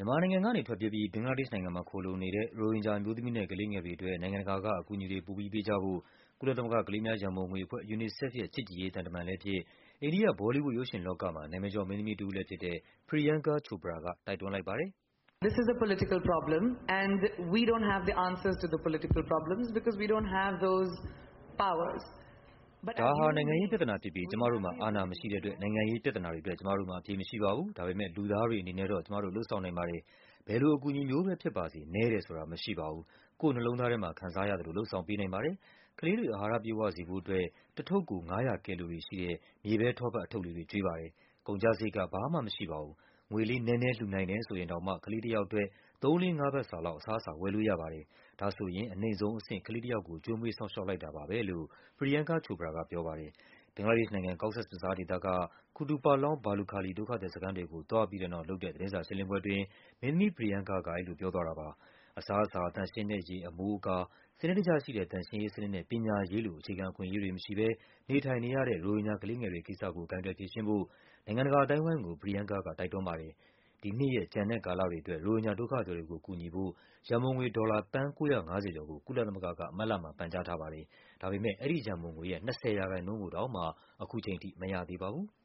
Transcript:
မြန်မာနိုင်ငံကနေထွက်ပြေးပြီး ဘင်္ဂလားဒေ့ရှ်နိုင်ငံမှာခိုလှုံနေတဲ့ ရိုဟင်ဂျာအမျိုးသမီးနဲ့ ကလေးငယ်တွေအတွက် နိုင်ငံတကာကအကူအညီတွေ ပိုပြီးပေးကြဖို့ ကုလသမဂ္ဂကလေးများရန်ပုံငွေအဖွဲ့ UNICEF ရဲ့ ချစ်ကြည်ရေးသံတမန်လည်းဖြစ်၊ အိန္ဒိယ ဘောလီးဝုဒ်ရုပ်ရှင်လောကမှာ နာမည်ကျော်မင်းသမီးတဦးလည်းဖြစ်တဲ့ Priyanka Chopra က တိုက်တွန်းလိုက်ပါတယ်။ This is a political problem and we don't have the answers to the political problems because we don't have those powers. ဒါဟာနိုင်ငံရေးပြဿနာဖြစ်ပြီး ကျမတို့မှာအာဏာမရှိတဲ့အတွက် နိုင်ငံရေးပြဿနာတွေအတွက် ကျမတို့မှာအဖြေမရှိပါဘူး။ ဒါပေမဲ့ လူသားတွေအနေနဲ့တော့ ကျမတို့လုပ်ဆောင်နိုင်ပါတယ်။ ဘယ်လိုအကူအညီမျိုးပဲဖြစ်ပါစေ နည်းတယ်ဆိုတာမရှိပါဘူး။ ကိုယ့်နှလုံးသားထဲမှာခံစားရသလို လုပ်ဆောင်ပေးနိုင်ပါတယ်။ ကလေးတွေ အာဟာရပြည့်ဝစေဖို့အတွက် တထုပ်ကို 500 ကယ်လိုရီရှိတဲ့ မြေပဲထောပတ်အထုပ်လေးတွေ ကျွေးပါတယ်။ ကုန်ကျစရိတ်က ဘာမှမရှိပါဘူး။ ငွေလေးနည်းနည်းလှူနိုင်တယ်ဆိုရင်တောင်မှ ကလေးတယောက်အတွက် 3-4 ပတ်စာလောက် အစားအစာဝယ်လို့ရပါတယ်။ ဒါဆိုရင် အနိမ့်ဆုံးအဆင့် ကလေးတယောက်ကို ကျွေးမွေးစောင့်ရှောက်လိုက်တာပါပဲလို့ Priyanka Chopra ကပြောပါတယ်။ ဘင်္ဂလားဒေ့ရှ်နိုင်ငံ၊ Cox's Bazar ဒေသက Kutupalong ဘာလုခါလီ ဒုက္ခသည်စခန်းတွေကိုသွားပြီးတဲ့နောက်လုပ်တဲ့ သတင်းစာရှင်းလင်းပွဲအတွင်း မင်းသမီး Priyanka က အဲဒီလိုပြောသွားတာပါ။ အစားအစာ၊ သန့်ရှင်းတဲ့ရေ၊ အမိုးအကာ၊ စနစ်တကျရှိတဲ့ သန့်ရှင်းရေးစနစ်နဲ့ ပညာရေးလို အခြေခံအခွင့်အရေးတွေမရှိဘဲ နေထိုင်နေရတဲ့ ရိုဟင်ဂျာကလေးငယ်တွေကိစ္စကို ကိုင်တွယ်ဖြေရှင်းဖို့ နိုင်ငံတကာအသိုင်းအဝိုင်းကို Priyanka က တိုက်တွန်းပါတယ်။ ဒီနှစ်ရဲ့ ကျန်တဲ့ကာလတွေအတွက် ရိုဟင်ဂျာဒုက္ခသည်တွေကိုကူညီဖို့ ရန်ပုံငွေ ဒေါ်လာ သန်း ၉၅၀ ကျော်ကို ကုလသမဂ္ဂက မတ်လမှာ ပန်ကြားထားပါတယ်။ ဒါပေမဲ့ အဲဒီရန်ပုံငွေရဲ့ 20% ကိုတောင်မှ ခုချိန်ထိမရသေးပါဘူး။